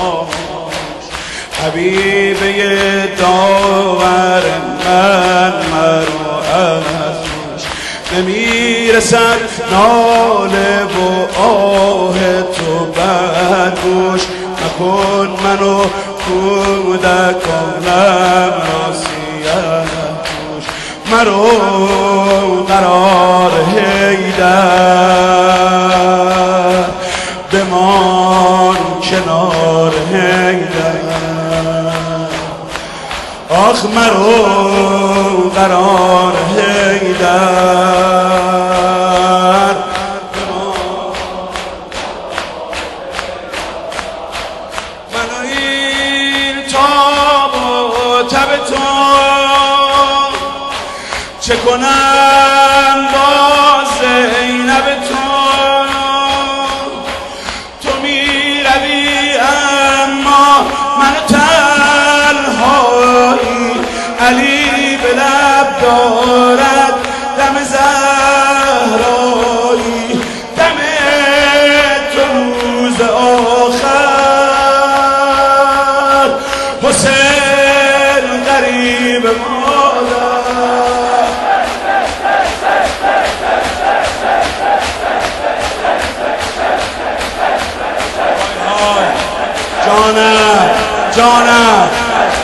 حبیبه داور من مرو از روش نمیرسد ناله و آه تو بدگوش نکن منو کودکانم ناسیتوش مرو قرار حیدر بمان کنار حیدر آخ مرو قرار حیدر منو این تاب و تب تو چه کنم با زینب تو میروی اما منو تنهایی علی به لب دارد دم زهرایی دم تو روز آخر حسین غریب مادر جانم